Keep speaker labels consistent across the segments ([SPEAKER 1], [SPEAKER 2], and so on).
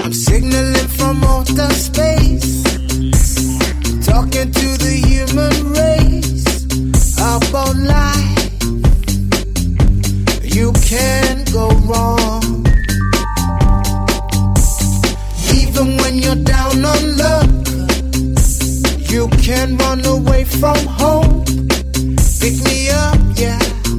[SPEAKER 1] I'm signaling from outer space, talking to the human race about life. You can't go wrong. Even when you're down on luck, you can't run away from home. Pick me up, yeah.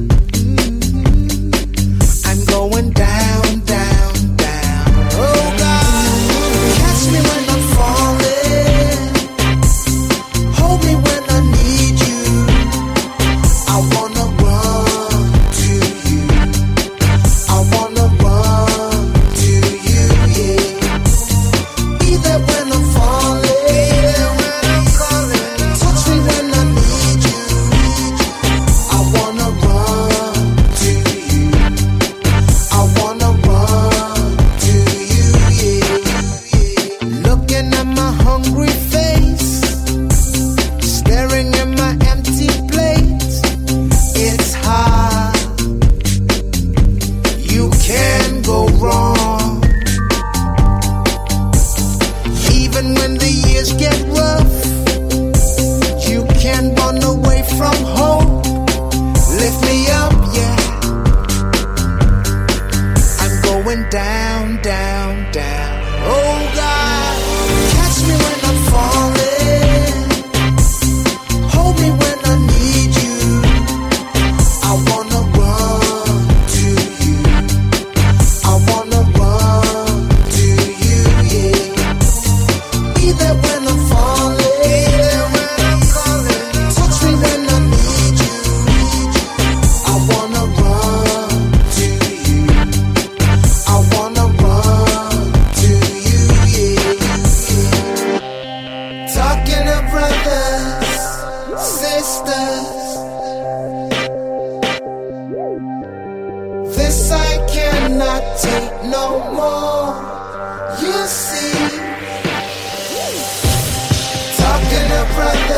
[SPEAKER 1] I'm going down, down, down. Oh God, catch me when I'm falling. Hold me when I need you. I wanna run to you. I wanna run to you, yeah. Be there when I'm falling. Touch me when I need you. I wanna run to you. I wanna run to you, yeah. Looking at my hungry face, staring at my empty plate. It's hard. You can't go wrong. Even when the years get rough, you can't run away from home. Lift me up, yeah. I'm going down, down, down. Oh God, catch me when I'm falling. Hold me when I need you. I wanna run to you. I wanna run to you, yeah. Be there when I'm falling. Touch me when I need you. I wanna run to you. I wanna run to you, yeah. Talking to brothers, sisters. This I cannot take no more. You see. Talking to brothers.